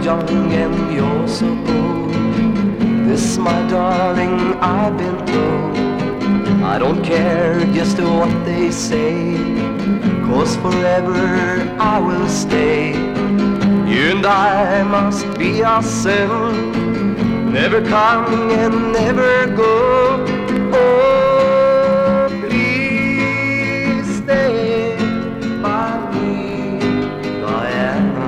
young and you're so old. This, my darling, I've been told. I don't care just what they say, 'cause forever I will stay. You and I must be ourselves, never come and never go. Oh, please stay by me, Diana.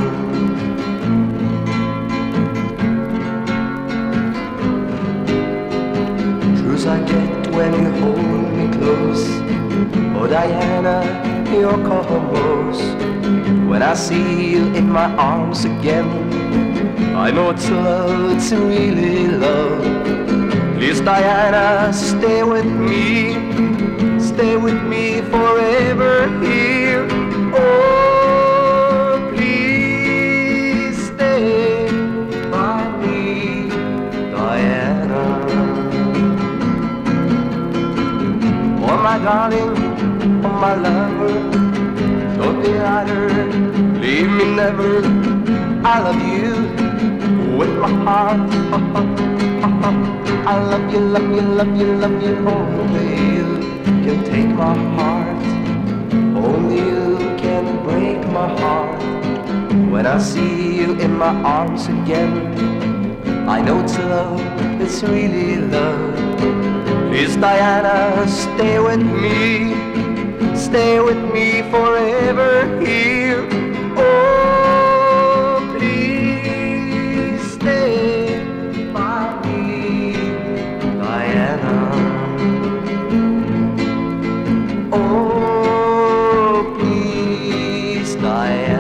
Truth I get when you hold me close. Oh, Diana, you're cold. When I see you in my arms again, I know it's love, it's really love. Please, Diana, stay with me forever here. Oh, please stay by me, Diana. Oh, my darling, oh, my lover, don't be either, leave me never. I love you with my heart. I love you, love you, love you, love you. Only you can take my heart. Only you can break my heart. When I see you in my arms again, I know it's love, it's really love. Please, Diana, stay with me forever here. Oh, please stay by me, Diana. Oh, please, Diana.